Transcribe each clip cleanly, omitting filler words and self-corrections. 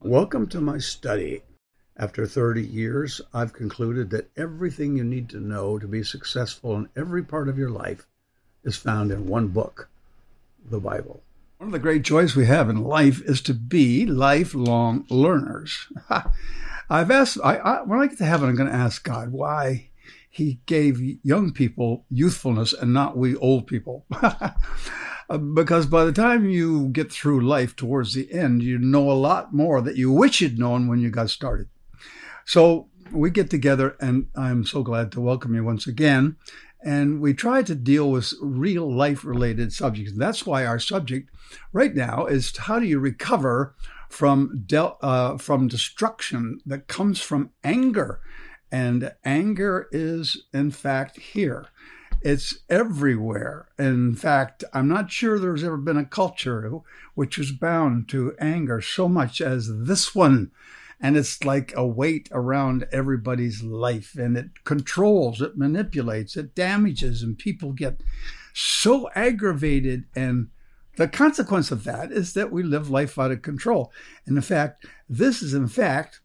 Welcome to my study. After 30 years, I've concluded that everything you need to know to be successful in every part of your life is found in one book, the Bible. One of the great joys we have in life is to be lifelong learners. When I get to heaven, I'm going to ask God why he gave young people youthfulness and not we old people. Because by the time you get through life towards the end, you know a lot more that you wish you'd known when you got started. So we get together, and I'm so glad to welcome you once again. And we try to deal with real life-related subjects. And that's why our subject right now is how do you recover from destruction that comes from anger. And anger is, in fact, here. It's everywhere. In fact, I'm not sure there's ever been a culture which was bound to anger so much as this one. And it's like a weight around everybody's life, and it controls, it manipulates, it damages, and people get so aggravated. And the consequence of that is that we live life out of control. And in fact, this is in fact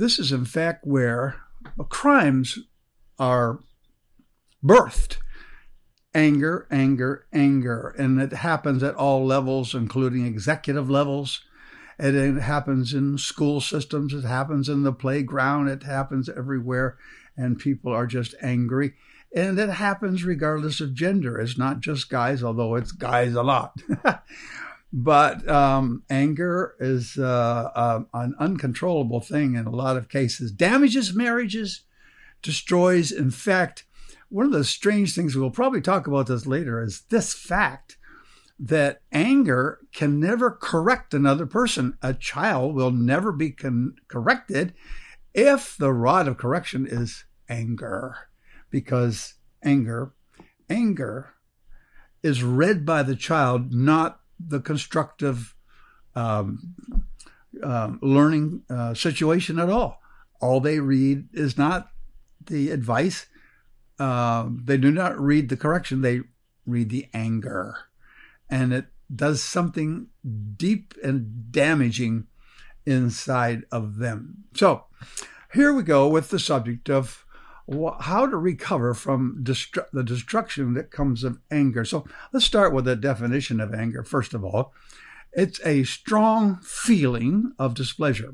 where crimes are birthed. Anger, anger, anger. And it happens at all levels, including executive levels. And it happens in school systems. It happens in the playground. It happens everywhere. And people are just angry. And it happens regardless of gender. It's not just guys, although it's guys a lot. But anger is an uncontrollable thing in a lot of cases. Damages marriages, destroys. In fact, one of the strange things, we'll probably talk about this later, is this fact that anger can never correct another person. A child will never be corrected if the rod of correction is anger, because anger is read by the child, not the constructive learning situation at all. All they read is not the advice. They do not read the correction. They read the anger. And it does something deep and damaging inside of them. So here we go with the subject of how to recover from the destruction that comes of anger. So let's start with a definition of anger. First of all, it's a strong feeling of displeasure.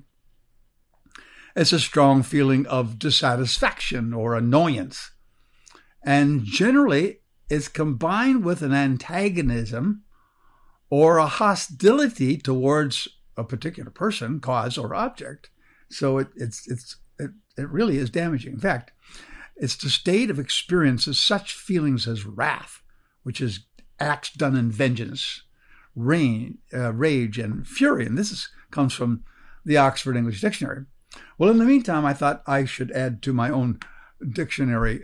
It's a strong feeling of dissatisfaction or annoyance. And generally, it's combined with an antagonism or a hostility towards a particular person, cause, or object. So it really is damaging. In fact, it's the state of experiences such feelings as wrath, which is acts done in vengeance, rage, and fury. And this comes from the Oxford English Dictionary. Well, in the meantime, I thought I should add to my own dictionary.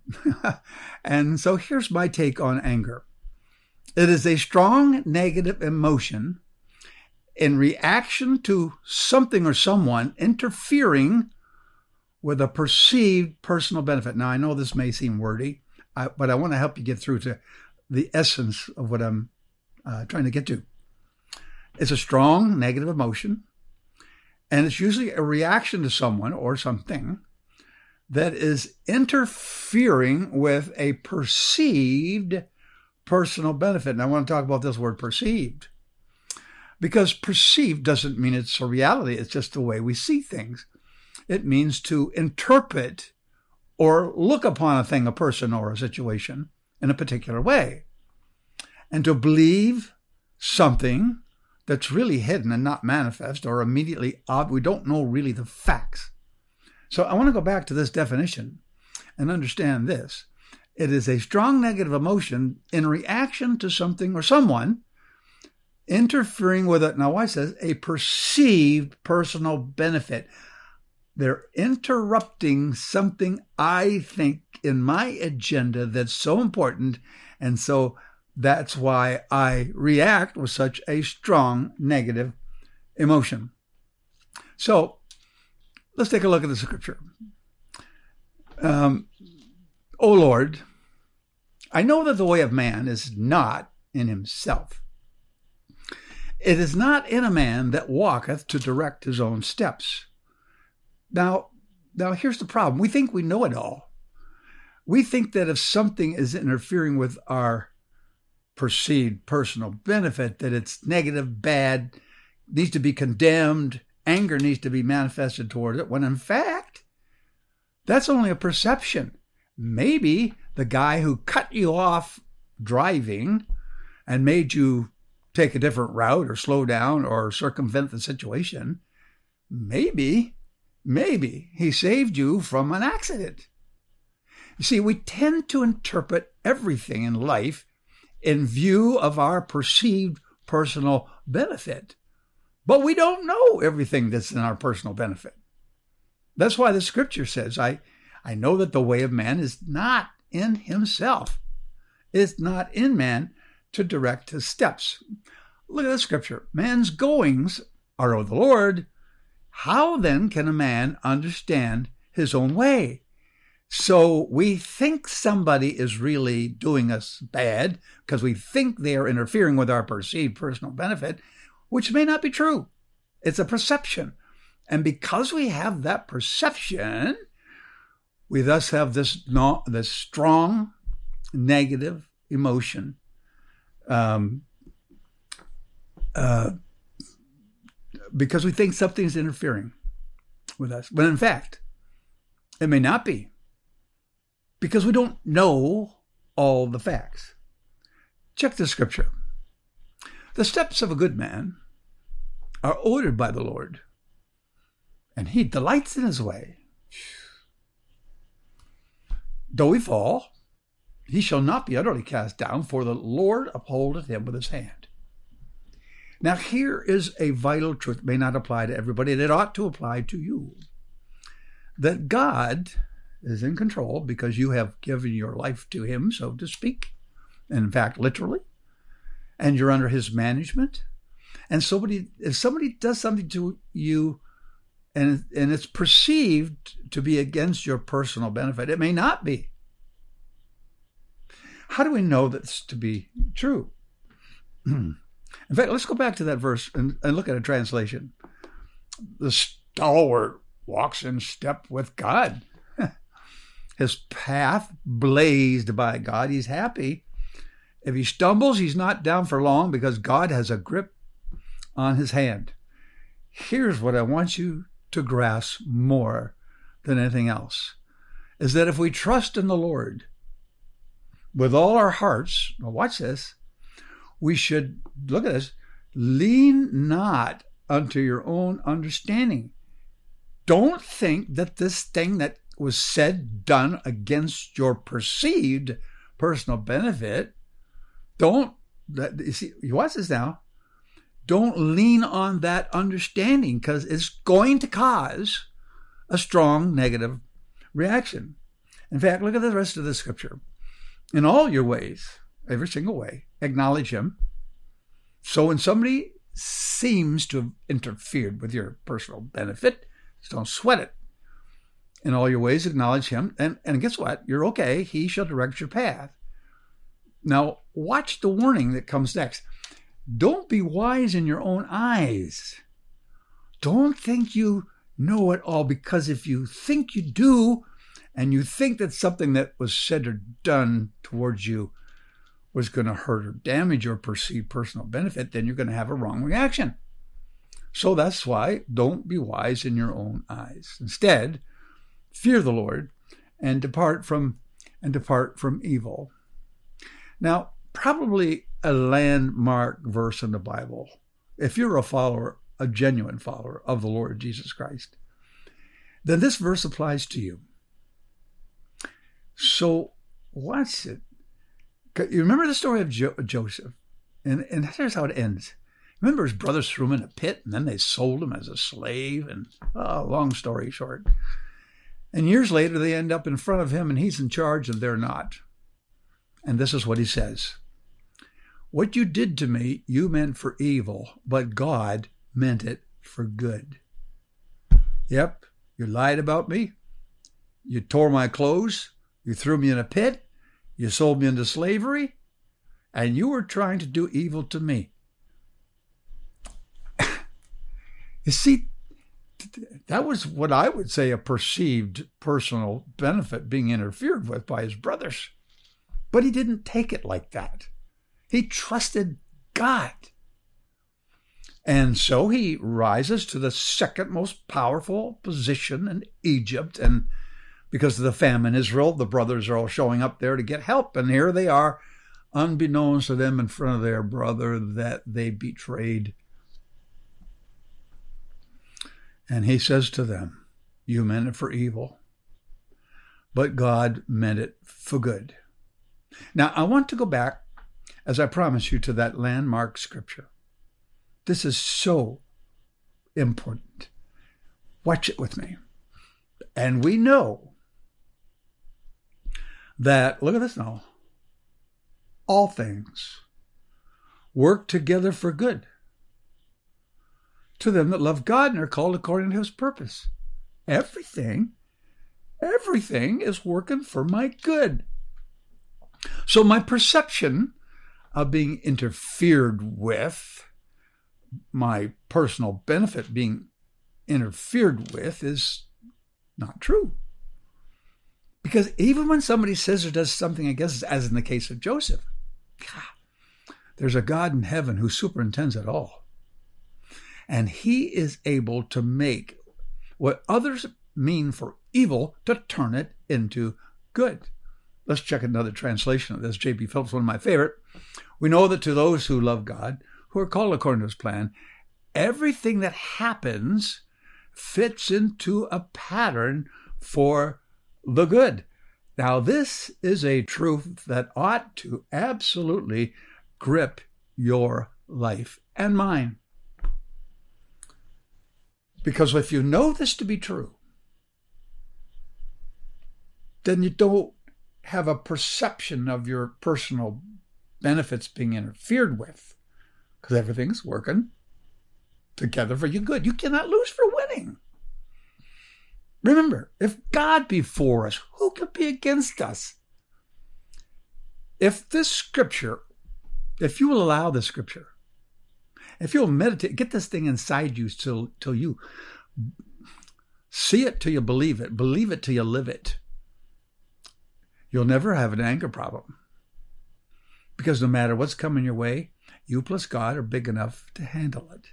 And so here's my take on anger. It is a strong negative emotion in reaction to something or someone interfering with a perceived personal benefit. Now, I know this may seem wordy, but I want to help you get through to the essence of what I'm trying to get to. It's a strong negative emotion, and it's usually a reaction to someone or something that is interfering with a perceived personal benefit. And I want to talk about this word perceived, because perceived doesn't mean it's a reality. It's just the way we see things. It means to interpret or look upon a thing, a person, or a situation in a particular way, and to believe something that's really hidden and not manifest or immediately obvious. We don't know really the facts. So I want to go back to this definition and understand this. It is a strong negative emotion in reaction to something or someone interfering with it. Now, why says a perceived personal benefit? They're interrupting something I think in my agenda that's so important. And so that's why I react with such a strong negative emotion. So let's take a look at the scripture. O Lord, I know that the way of man is not in himself. It is not in a man that walketh to direct his own steps. Now here's the problem. We think we know it all. We think that if something is interfering with our perceived personal benefit, that it's negative, bad, needs to be condemned, anger needs to be manifested towards it, when in fact, that's only a perception. Maybe the guy who cut you off driving and made you take a different route or slow down or circumvent the situation, maybe he saved you from an accident. You see, we tend to interpret everything in life in view of our perceived personal benefit, but we don't know everything that's in our personal benefit. That's why the scripture says, I know that the way of man is not in himself. It's not in man to direct his steps. Look at the scripture. Man's goings are of the Lord. How then can a man understand his own way? So we think somebody is really doing us bad because we think they are interfering with our perceived personal benefit, which may not be true. It's a perception. And because we have that perception, we thus have this strong negative emotion. Because we think something's interfering with us. But in fact, it may not be. Because we don't know all the facts. Check the scripture. The steps of a good man are ordered by the Lord, and he delights in his way. Though he fall, he shall not be utterly cast down, for the Lord upholdeth him with his hand. Now here is a vital truth. It may not apply to everybody, and it ought to apply to you. That God is in control because you have given your life to him, so to speak, and in fact, literally, and you're under his management. And if somebody does something to you and it's perceived to be against your personal benefit, it may not be. How do we know that's to be true? In fact, let's go back to that verse and look at a translation. The stalwart walks in step with God. His path blazed by God. He's happy. If he stumbles, he's not down for long because God has a grip on his hand. Here's what I want you to grasp more than anything else, is that if we trust in the Lord with all our hearts, now watch this, we should, look at this, lean not unto your own understanding. Don't think that this thing that was said, done against your perceived personal benefit, you see, watch this now, don't lean on that understanding because it's going to cause a strong negative reaction. In fact, look at the rest of the scripture. In all your ways, every single way, acknowledge him. So when somebody seems to have interfered with your personal benefit, just don't sweat it. In all your ways, acknowledge him. And guess what? You're okay. He shall direct your path. Now, watch the warning that comes next. Don't be wise in your own eyes. Don't think you know it all, because if you think you do, and you think that something that was said or done towards you was going to hurt or damage your perceived personal benefit, then you're going to have a wrong reaction. So that's why don't be wise in your own eyes. Instead, fear the Lord and depart from evil. Now, probably a landmark verse in the Bible, if you're a genuine follower of the Lord Jesus Christ, then this verse applies to you. So watch it. You remember the story of Joseph? And here's how it ends. Remember his brothers threw him in a pit, and then they sold him as a slave, and long story short. And years later, they end up in front of him, and he's in charge, and they're not. And this is what he says. What you did to me, you meant for evil, but God meant it for good. Yep, you lied about me. You tore my clothes. You threw me in a pit. You sold me into slavery. And you were trying to do evil to me. You see, that was what I would say a perceived personal benefit being interfered with by his brothers. But he didn't take it like that. He trusted God. And so he rises to the second most powerful position in Egypt. And because of the famine in Israel, the brothers are all showing up there to get help. And here they are, unbeknownst to them in front of their brother, that they betrayed. And he says to them, you meant it for evil, but God meant it for good. Now, I want to go back, as I promised you, to that landmark scripture. This is so important. Watch it with me. And we know that, look at this now, all things work together for good to them that love God and are called according to his purpose. Everything is working for my good. So my perception of being interfered with, my personal benefit being interfered with, is not true. Because even when somebody says or does something against us, as in the case of Joseph, there's a God in heaven who superintends it all. And he is able to make what others mean for evil to turn it into good. Let's check another translation of this. J.B. Phillips, one of my favorite. We know that to those who love God, who are called according to his plan, everything that happens fits into a pattern for the good. Now, this is a truth that ought to absolutely grip your life and mine. Because if you know this to be true, then you don't have a perception of your personal benefits being interfered with, because everything's working together for your good. You cannot lose for winning. Remember, if God be for us, who could be against us? If this scripture, if you will allow this scripture, if you'll meditate, get this thing inside you till you see it till you believe it till you live it, you'll never have an anger problem. Because no matter what's coming your way, you plus God are big enough to handle it.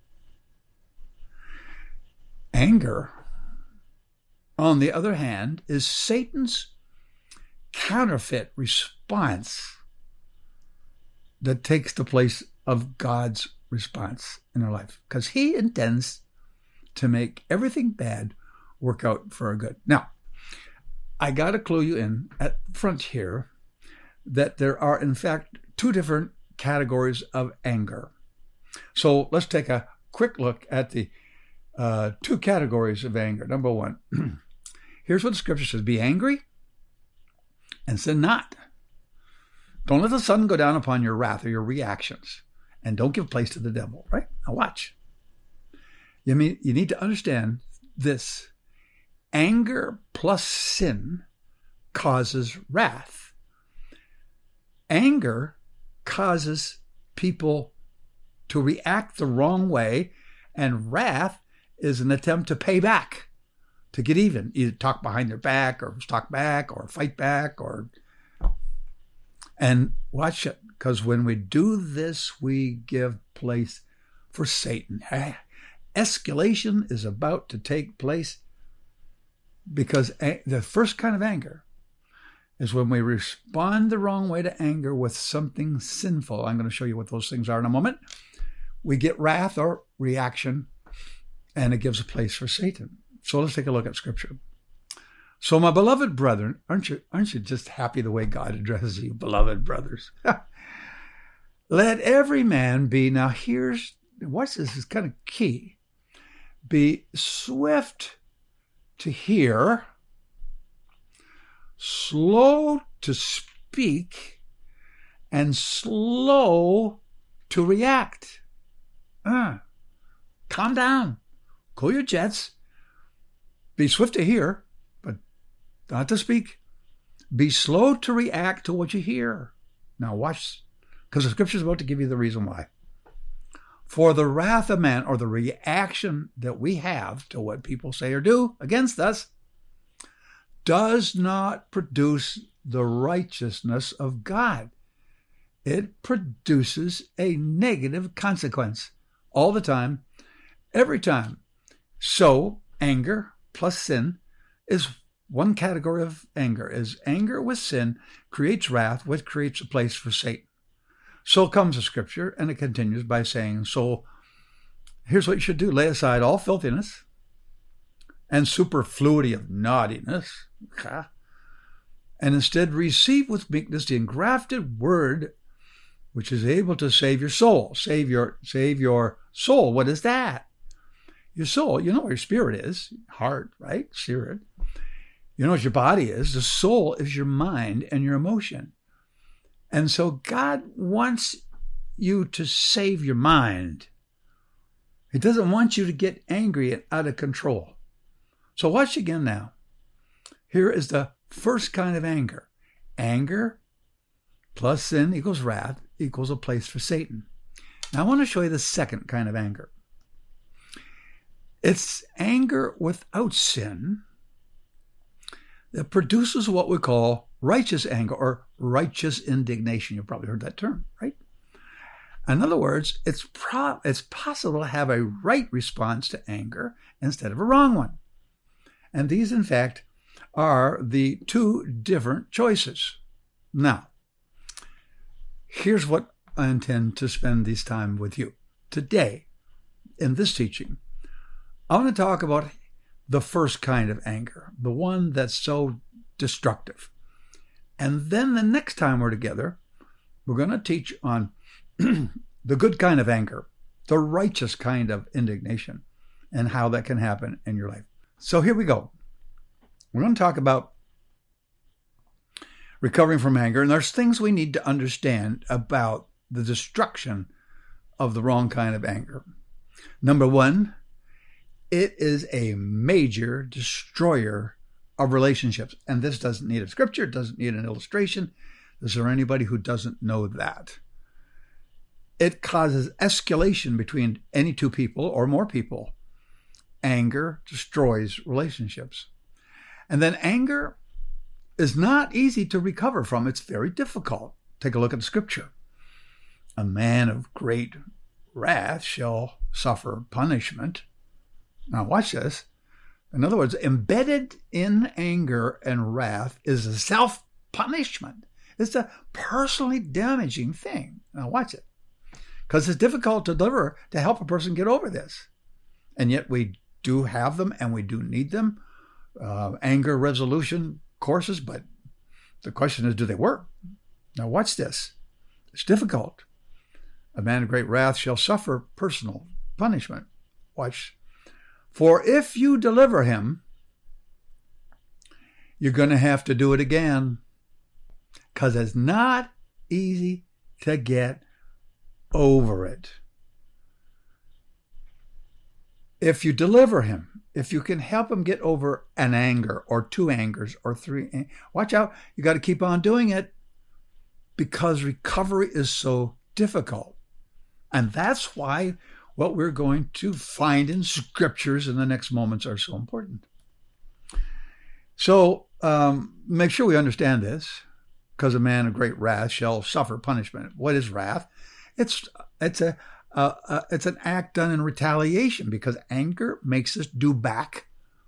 Anger, on the other hand, is Satan's counterfeit response that takes the place of God's response in our life, because he intends to make everything bad work out for our good. Now, I got to clue you in at the front here that there are, in fact, two different categories of anger. So let's take a quick look at the two categories of anger. Number one, here's what the scripture says: be angry and sin not. Don't let the sun go down upon your wrath or your reactions, and don't give place to the devil, right? Now watch. You need to understand this. Anger plus sin causes wrath. Anger causes people to react the wrong way, and wrath is an attempt to pay back, to get even, either talk behind their back or talk back or fight back, and watch it, because when we do this, we give place for Satan. Escalation is about to take place, because the first kind of anger is when we respond the wrong way to anger with something sinful. I'm going to show you what those things are in a moment. We get wrath or reaction, and it gives a place for Satan. So let's take a look at Scripture. So, my beloved brethren, aren't you just happy the way God addresses you, beloved brothers? Let every man be, now here's, watch this, is kind of key, be swift to hear, slow to speak, and slow to react. Calm down. Cool your jets. Be swift to hear, but not to speak. Be slow to react to what you hear. Now watch, because the scripture is about to give you the reason why. For the wrath of man, or the reaction that we have to what people say or do against us, does not produce the righteousness of God. It produces a negative consequence all the time, every time. So anger plus sin is one category of anger. Is anger with sin creates wrath, which creates a place for Satan. So comes the scripture, and it continues by saying, so here's what you should do. Lay aside all filthiness and superfluity of naughtiness, and instead receive with meekness the engrafted word, which is able to save your soul. Save your soul. What is that? Your soul. You know where your spirit is. Heart, right? Spirit. You know what your body is. The soul is your mind and your emotion. And so God wants you to save your mind. He doesn't want you to get angry and out of control. So watch again now. Here is the first kind of anger. Anger plus sin equals wrath equals a place for Satan. Now I want to show you the second kind of anger. It's anger without sin that produces what we call righteous anger or righteous indignation. You've probably heard that term, right? In other words, it's possible to have a right response to anger instead of a wrong one. And these, in fact, are the two different choices. Now, here's what I intend to spend this time with you. Today, in this teaching, I want to talk about the first kind of anger, the one that's so destructive. And then the next time we're together, we're going to teach on the good kind of anger, the righteous kind of indignation, and how that can happen in your life. So here we go. We're going to talk about recovering from anger, and there's things we need to understand about the destruction of the wrong kind of anger. Number one, it is a major destroyer of relationships. And this doesn't need a scripture, it doesn't need an illustration. Is there anybody who doesn't know that? It causes escalation between any two people or more people. Anger destroys relationships. And then anger is not easy to recover from. It's very difficult. Take a look at the scripture. A man of great wrath shall suffer punishment. Now watch this. In other words, embedded in anger and wrath is a self-punishment. It's a personally damaging thing. Now watch it. Because it's difficult to deliver to help a person get over this. And yet we do have them and we do need them. Anger resolution courses, but the question is, do they work? Now watch this. It's difficult. A man of great wrath shall suffer personal punishment. Watch. For if you deliver him, you're going to have to do it again, because it's not easy to get over it. If you deliver him, if you can help him get over an anger or two angers or three, watch out, you got to keep on doing it, because recovery is so difficult. And that's why what we're going to find in scriptures in the next moments are so important. So make sure we understand this, because a man of great wrath shall suffer punishment. What is wrath? It's an act done in retaliation, because anger makes us do back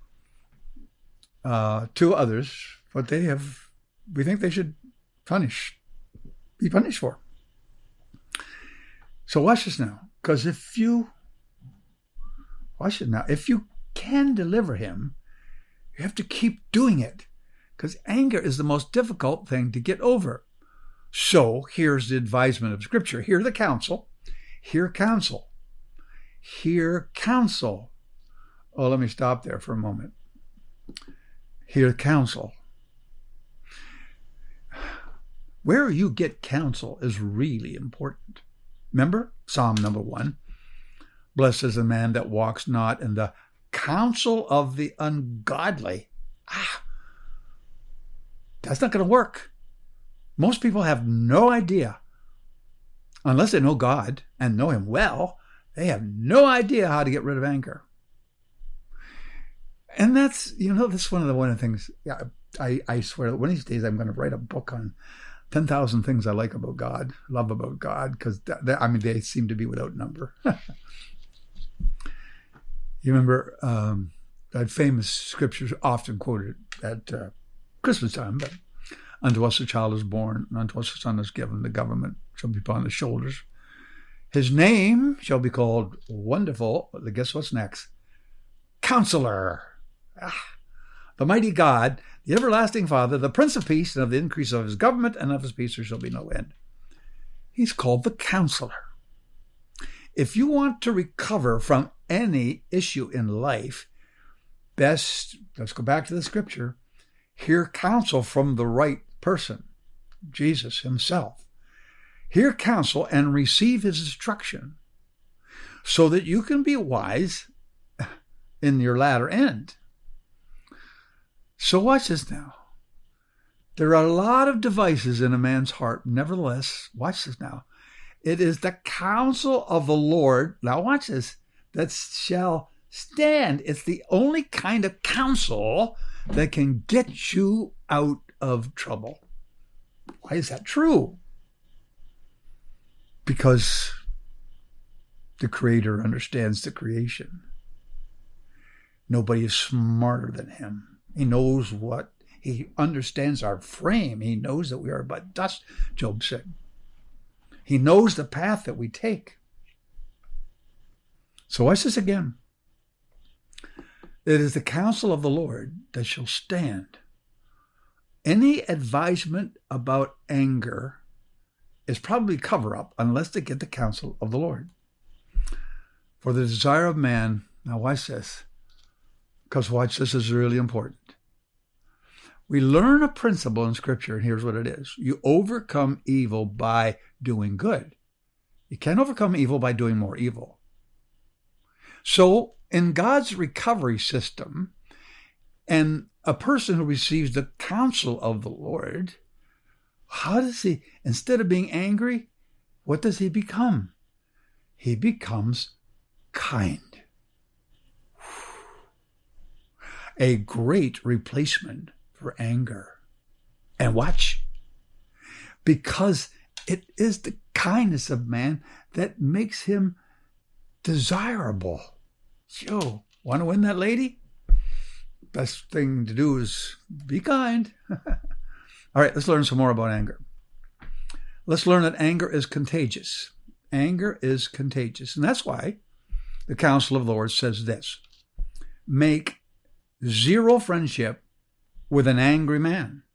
to others what we think they should be punished for. So watch this now, because if you can deliver him, you have to keep doing it, because anger is the most difficult thing to get over. So here's the advisement of Scripture. Hear the counsel. Hear counsel. Hear counsel. Oh, let me stop there for a moment. Hear counsel. Where you get counsel is really important. Remember Psalm number 1. Blessed is the man that walks not in the counsel of the ungodly. That's not going to work. Most people have no idea, unless they know God and know him well, They have no idea how to get rid of anger. And that's, that's one of the things. Yeah, I swear that one of these days I'm going to write a book on 10,000 things I like about God, love about God, because they seem to be without number. You remember that famous scripture often quoted at Christmas time, but unto us a child is born, and unto us a son is given, the government shall be upon his shoulders. His name shall be called Wonderful, guess what's next? Counselor. The mighty God, the everlasting Father, the Prince of Peace, and of the increase of his government and of his peace there shall be no end. He's called the Counselor. If you want to recover from any issue in life, let's go back to the scripture, hear counsel from the right person, Jesus himself. Hear counsel and receive his instruction so that you can be wise in your latter end. So watch this now. There are a lot of devices in a man's heart. Nevertheless, watch this now. It is the counsel of the Lord, now watch this, that shall stand. It's the only kind of counsel that can get you out of trouble. Why is that true? Because the Creator understands the creation. Nobody is smarter than him. He knows he understands our frame. He knows that we are but dust, Job said. He knows the path that we take. So watch this again. It is the counsel of the Lord that shall stand. Any advisement about anger is probably cover-up unless they get the counsel of the Lord. For the desire of man, now watch this, because watch this is really important. We learn a principle in Scripture, and here's what it is. You overcome evil by doing good. You can't overcome evil by doing more evil. So, in God's recovery system, and a person who receives the counsel of the Lord, how does he, instead of being angry, what does he become? He becomes kind. A great replacement for anger. And watch, because it is the kindness of man that makes him desirable. Yo, want to win that lady? Best thing to do is be kind. All right, let's learn some more about anger. Let's learn that anger is contagious. Anger is contagious. And that's why the counsel of the Lord says this: make zero friendship with an angry man.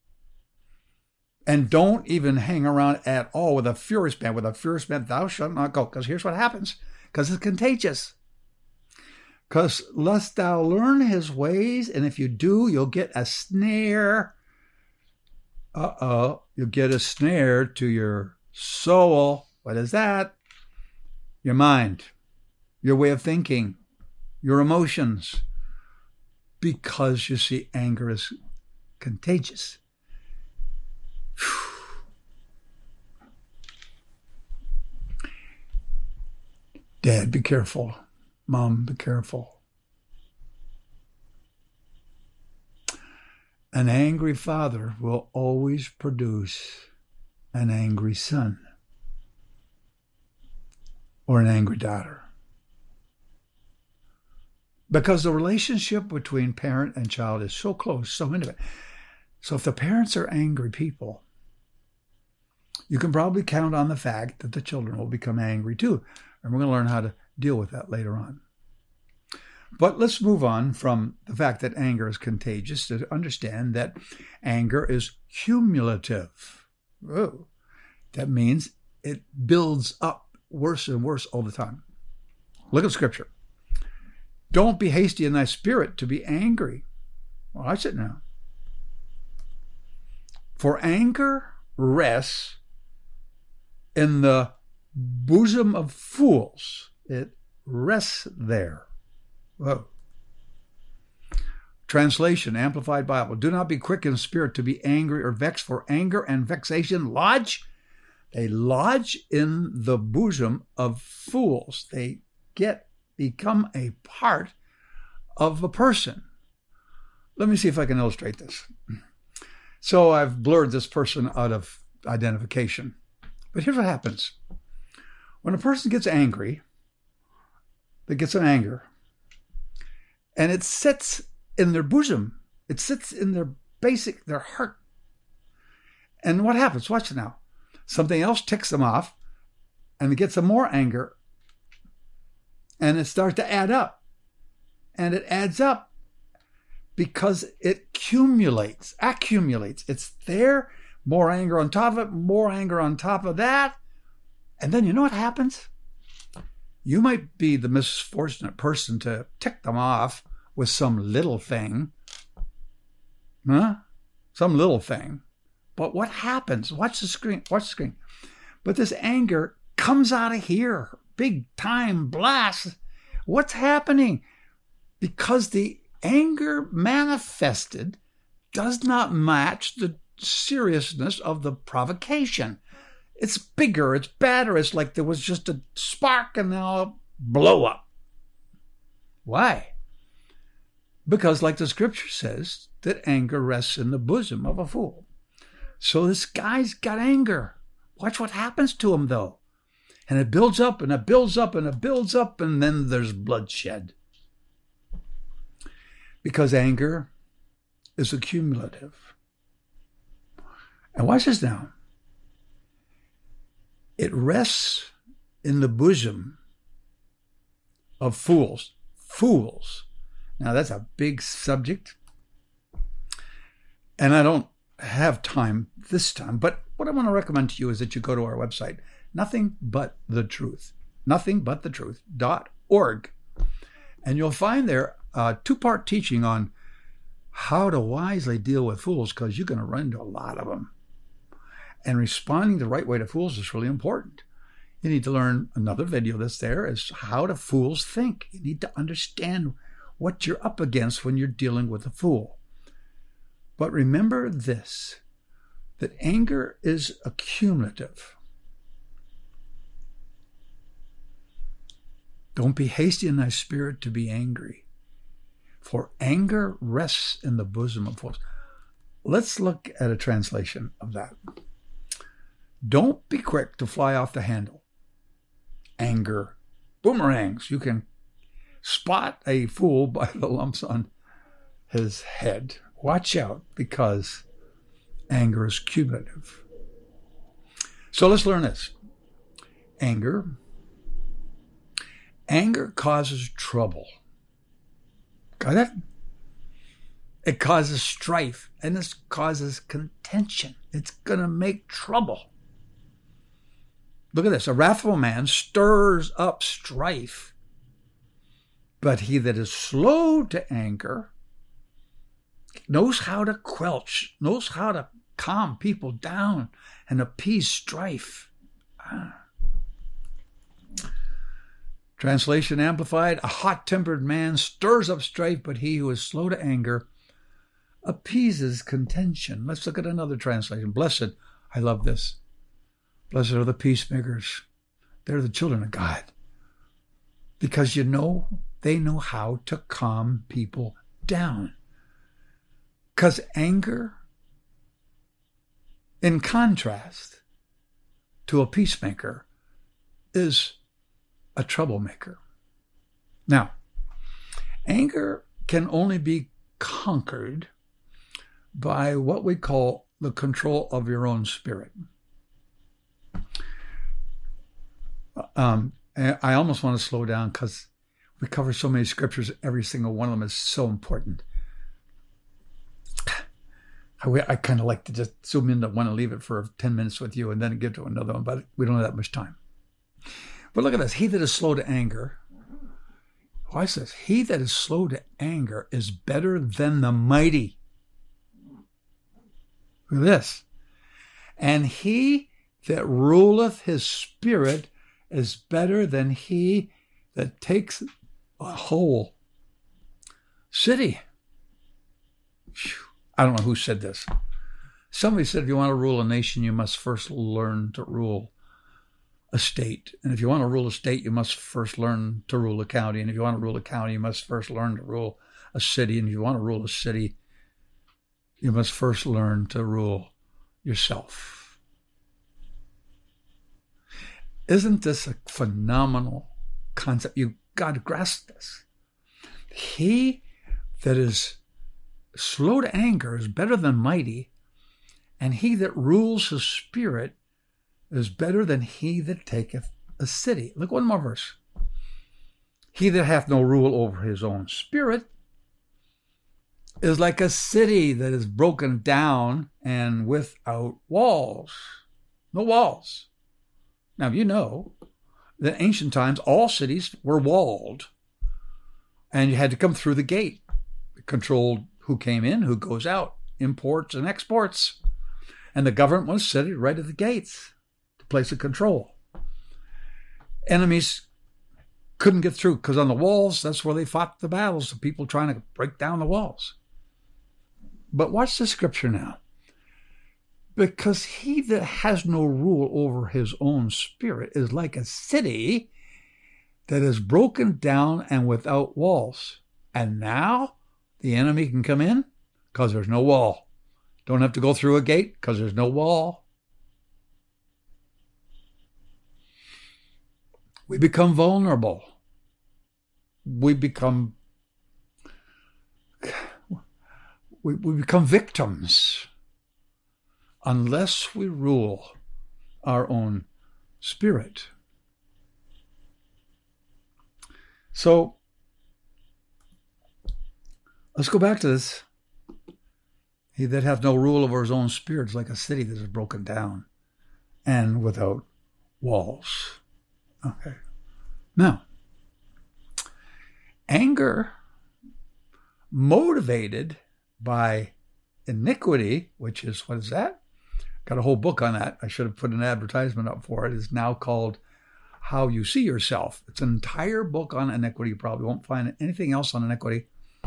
And don't even hang around at all with a furious man. With a furious man, thou shalt not go. Because here's what happens. Because it's contagious. Because lest thou learn his ways, and if you do, you'll get a snare. You'll get a snare to your soul. What is that? Your mind, your way of thinking, your emotions. Because, you see, anger is contagious. Dad, be careful. Mom, be careful. An angry father will always produce an angry son or an angry daughter. Because the relationship between parent and child is so close, so intimate. So if the parents are angry people, you can probably count on the fact that the children will become angry too. And we're going to learn how to deal with that later on. But let's move on from the fact that anger is contagious to understand that anger is cumulative. Oh, that means it builds up worse and worse all the time. Look at Scripture. Don't be hasty in thy spirit to be angry. Watch it now. For anger rests in the bosom of fools. It rests there. Whoa. Translation, Amplified Bible. Do not be quick in spirit to be angry or vexed, for anger and vexation lodge They lodge in the bosom of fools. They become a part of a person. Let me see if I can illustrate this. So I've blurred this person out of identification. But here's what happens. When a person gets angry, they get some anger, and it sits in their bosom. It sits in their heart. And what happens? Watch it now. Something else ticks them off, and it gets some more anger, and it starts to add up. And it adds up because it accumulates. It's there, more anger on top of it, more anger on top of that. And then you know what happens? You might be the misfortunate person to tick them off with some little thing. Some little thing. But what happens? Watch the screen. But this anger comes out of here. Big time blast. What's happening? Because the anger manifested does not match the seriousness of the provocation. It's bigger, it's badder, it's like there was just a spark and now a blow up. Why? Because like the scripture says, that anger rests in the bosom of a fool. So this guy's got anger. Watch what happens to him though. And it builds up and it builds up and it builds up, and then there's bloodshed. Because anger is accumulative. And watch this now. It rests in the bosom of fools. Fools. Now that's a big subject. And I don't have time this time, but what I want to recommend to you is that you go to our website, nothingbutthetruth.org. And you'll find there a 2-part teaching on how to wisely deal with fools, because you're going to run into a lot of them. And responding the right way to fools is really important. You need to learn another video that's there is how do fools think. You need to understand what you're up against when you're dealing with a fool. But remember this, that anger is accumulative. Don't be hasty in thy spirit to be angry, for anger rests in the bosom of fools. Let's look at a translation of that. Don't be quick to fly off the handle. Anger boomerangs. You can spot a fool by the lumps on his head. Watch out, because anger is cumulative. So let's learn this. Anger causes trouble. Got it? It causes strife, and this causes contention. It's going to make trouble. Look at this. A wrathful man stirs up strife, but he that is slow to anger knows how to quelch, knows how to calm people down and appease strife. Translation Amplified, a hot-tempered man stirs up strife, but he who is slow to anger appeases contention. Let's look at another translation. Blessed, I love this. Blessed are the peacemakers. They're the children of God. Because they know how to calm people down. Because anger, in contrast to a peacemaker, is a troublemaker. Now, anger can only be conquered by what we call the control of your own spirit. I almost want to slow down because we cover so many scriptures. Every single one of them is so important. I kind of like to just zoom in. I want to leave it for 10 minutes with you and then get to another one, but we don't have that much time. But look at this. He that is slow to anger. Watch this. He that is slow to anger is better than the mighty. Look at this. And he that ruleth his spirit is better than he that takes a whole city. I don't know who said this. Somebody said if you want to rule a nation, you must first learn to rule a state. And if you want to rule a state, you must first learn to rule a county. And if you want to rule a county, you must first learn to rule a city. And if you want to rule a city, you must first learn to rule yourself. Isn't this a phenomenal concept? You've got to grasp this. He that is slow to anger is better than mighty, and he that rules his spirit is better than he that taketh a city. Look one more verse. He that hath no rule over his own spirit is like a city that is broken down and without walls. No walls. Now, you know that in ancient times, all cities were walled, and you had to come through the gate. It controlled who came in, who goes out, imports and exports. And the government was sitting right at the gates, the place of control. Enemies couldn't get through because on the walls, that's where they fought the battles, the people trying to break down the walls. But watch the scripture now. Because he that has no rule over his own spirit is like a city that is broken down and without walls. And now the enemy can come in because there's no wall. Don't have to go through a gate because there's no wall. We become vulnerable. We become victims unless we rule our own spirit. So let's go back to this. He that hath no rule over his own spirit is like a city that is broken down and without walls. Okay. Now, anger motivated by iniquity, which is, what is that? Got a whole book on that. I should have put an advertisement up for it. It's now called How You See Yourself. It's an entire book on iniquity. You probably won't find anything else on iniquity.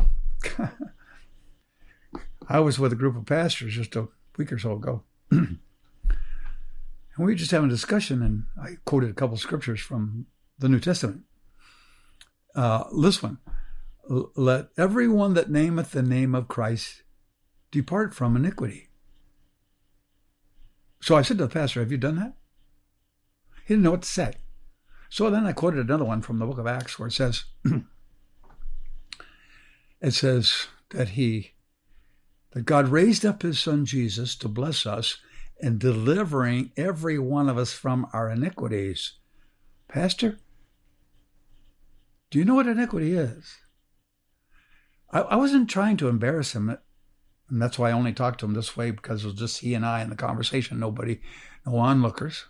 I was with a group of pastors just a week or so ago. And we were just having a discussion, and I quoted a couple scriptures from the New Testament. This one, let everyone that nameth the name of Christ depart from iniquity. So I said to the pastor, have you done that? He didn't know what to say. So then I quoted another one from the book of Acts where it says that God raised up his son Jesus to bless us in delivering every one of us from our iniquities. Pastor, do you know what iniquity is? I wasn't trying to embarrass him, and that's why I only talked to him this way, because it was just he and I in the conversation, no onlookers.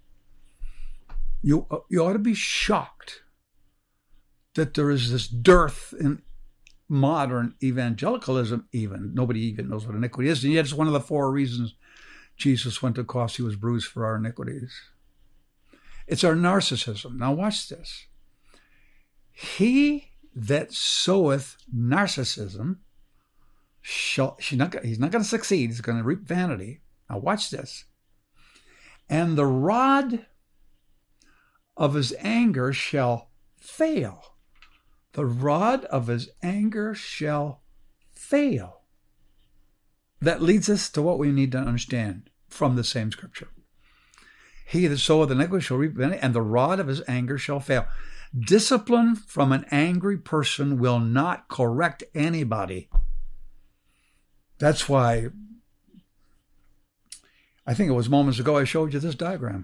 You ought to be shocked that there is this dearth in modern evangelicalism even. Nobody even knows what iniquity is, and yet it's one of the 4 reasons Jesus went to the cross. He was bruised for our iniquities. It's our narcissism. Now watch this. He that soweth narcissism, he's not going to succeed. He's going to reap vanity. Now watch this. And the rod of his anger shall fail. The rod of his anger shall fail. That leads us to what we need to understand from the same scripture. He that soweth iniquity shall reap vanity, and the rod of his anger shall fail. Discipline from an angry person will not correct anybody. That's why I think it was moments ago I showed you this diagram.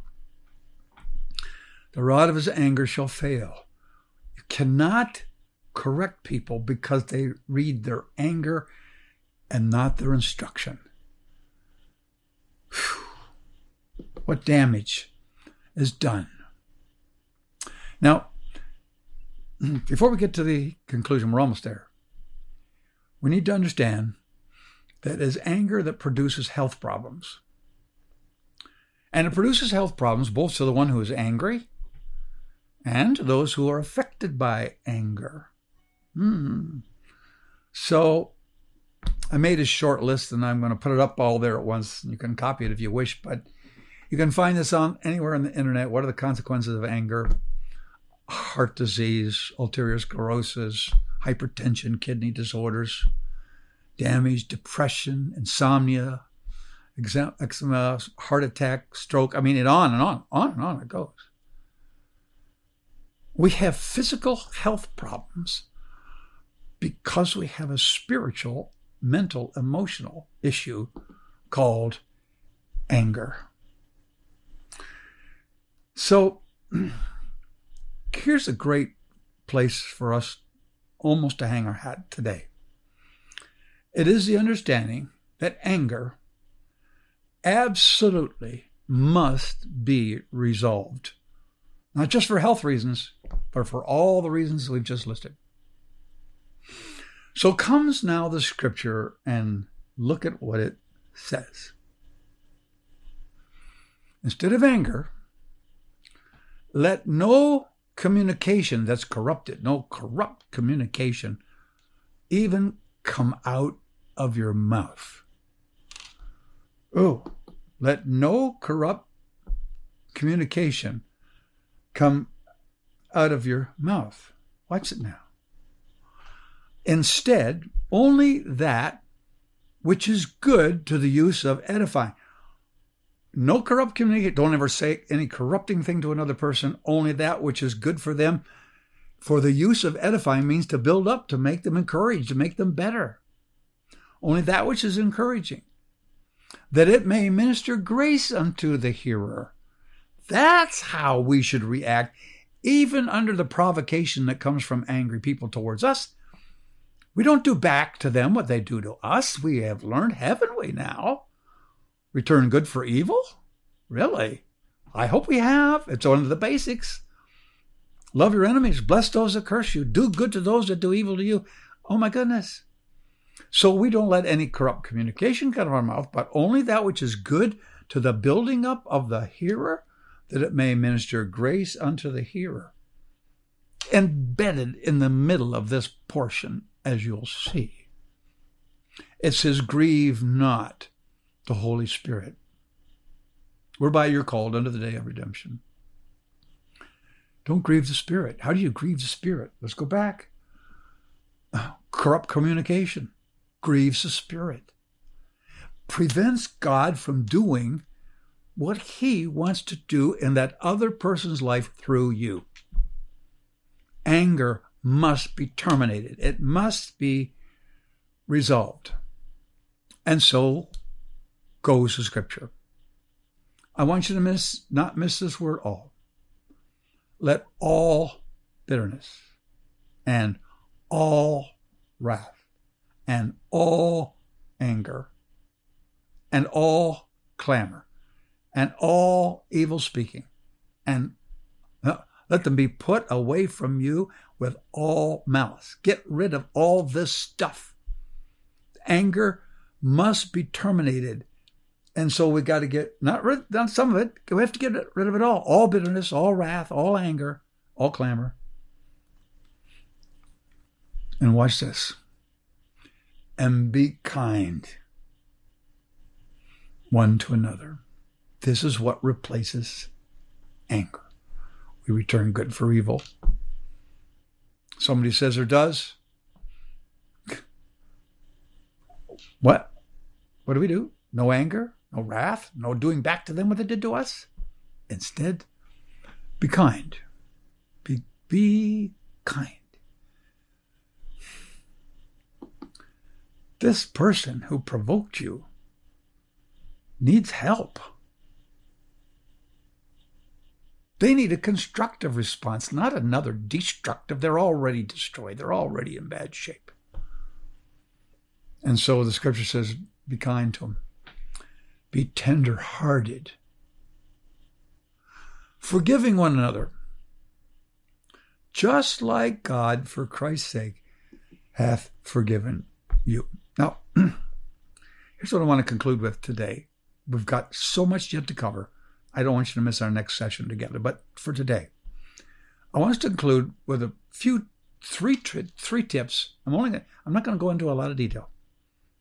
The rod of his anger shall fail. You cannot correct people because they read their anger and not their instruction. Whew. What damage is done. Now, before we get to the conclusion, we're almost there. We need to understand that it is anger that produces health problems. And it produces health problems both to the one who is angry and to those who are affected by anger. So I made a short list, and I'm going to put it up all there at once. You can copy it if you wish, but you can find this on anywhere on the internet. What are the consequences of anger? Heart disease, ulterior sclerosis, hypertension, kidney disorders, damage, depression, insomnia, eczema, heart attack, stroke. I mean, on and on it goes. We have physical health problems because we have a spiritual, mental, emotional issue called anger. So here's a great place for us almost to hang our hat today. It is the understanding that anger absolutely must be resolved. Not just for health reasons, but for all the reasons we've just listed. So comes now the scripture, and look at what it says. Instead of anger, let no communication that's corrupted, no corrupt communication, even come out of your mouth. Oh, let no corrupt communication come out of your mouth. Watch it now. Instead, only that which is good to the use of edifying. No corrupt communication. Don't ever say any corrupting thing to another person. Only that which is good for them. For the use of edifying means to build up, to make them encouraged, to make them better. Only that which is encouraging, that it may minister grace unto the hearer. That's how we should react, even under the provocation that comes from angry people towards us. We don't do back to them what they do to us. We have learned, haven't we now? Return good for evil? Really? I hope we have. It's one of the basics. Love your enemies. Bless those that curse you. Do good to those that do evil to you. Oh my goodness. So we don't let any corrupt communication come out of our mouth, but only that which is good to the building up of the hearer, that it may minister grace unto the hearer. Embedded in the middle of this portion, as you'll see, it says, grieve not the Holy Spirit, whereby you're called unto the day of redemption. Don't grieve the Spirit. How do you grieve the Spirit? Let's go back. Corrupt communication grieves the Spirit. Prevents God from doing what he wants to do in that other person's life through you. Anger must be terminated. It must be resolved. And so goes the scripture. I want you to not miss this word all. Let all bitterness and all wrath and all anger and all clamor and all evil speaking, and let them be put away from you with all malice. Get rid of all this stuff. Anger must be terminated. And so we got to get, not rid of some of it, we have to get rid of it all. All bitterness, all wrath, all anger, all clamor. And watch this. And be kind one to another. This is what replaces anger. We return good for evil. Somebody says or does. What? What do we do? No anger, no wrath, no doing back to them what they did to us. Instead, be kind. Be kind. This person who provoked you needs help. They need a constructive response, not another destructive. They're already destroyed. They're already in bad shape. And so the scripture says, be kind to them. Be tender-hearted. Forgiving one another, just like God, for Christ's sake, hath forgiven you. Now, here's what I want to conclude with today. We've got so much yet to cover. I don't want you to miss our next session together. But for today, I want us to conclude with a few three tips. I'm not going to go into a lot of detail.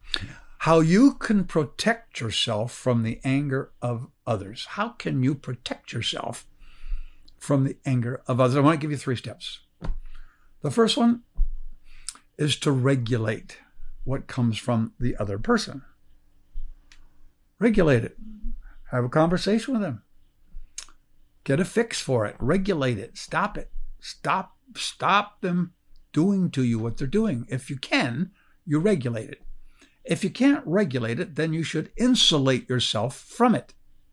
How you can protect yourself from the anger of others. How can you protect yourself from the anger of others? I want to give you 3 steps. The first one is to regulate what comes from the other person. Regulate it. Have a conversation with them. Get a fix for it. Regulate it. Stop it. Stop them doing to you what they're doing. If you can, you regulate it. If you can't regulate it, then you should insulate yourself from it.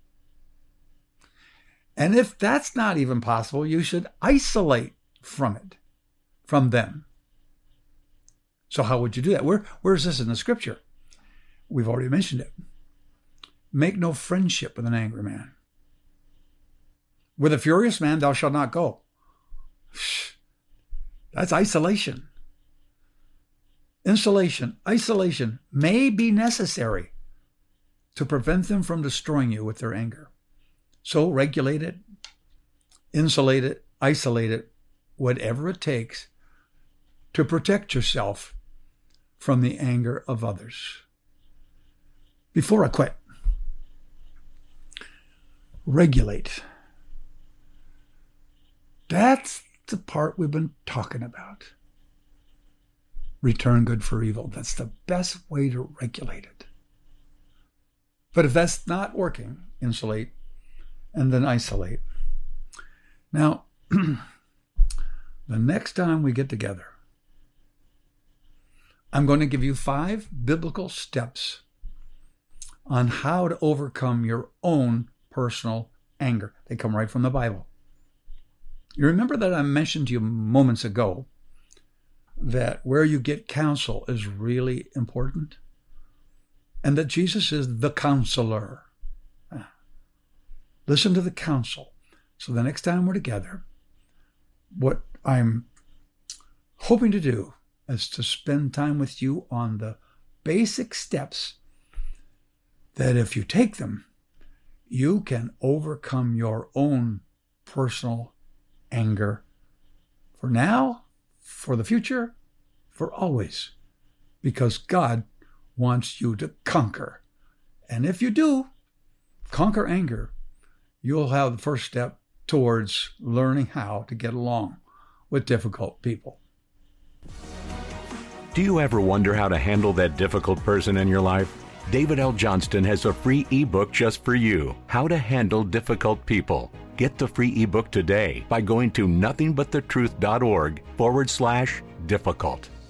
And if that's not even possible, you should isolate from it, from them. So how would you do that? Where is this in the scripture? We've already mentioned it. Make no friendship with an angry man. With a furious man, thou shalt not go. That's isolation. Isolation may be necessary to prevent them from destroying you with their anger. So regulate it, insulate it, isolate it, whatever it takes to protect yourself from the anger of others. Before I quit, regulate. That's the part we've been talking about. Return good for evil. That's the best way to regulate it. But if that's not working, insulate and then isolate. Now, the next time we get together, I'm going to give you 5 biblical steps on how to overcome your own personal anger. They come right from the Bible. You remember that I mentioned to you moments ago that where you get counsel is really important, and that Jesus is the counselor. Listen to the counsel. So the next time we're together, what I'm hoping to do is to spend time with you on the basic steps that if you take them, you can overcome your own personal anger for now, for the future, for always, because God wants you to conquer. And if you do conquer anger, you'll have the first step towards learning how to get along with difficult people. Do you ever wonder how to handle that difficult person in your life? David L. Johnston has a free ebook just for you, How to Handle Difficult People. Get the free ebook today by going to nothingbuthetruth.org/difficult.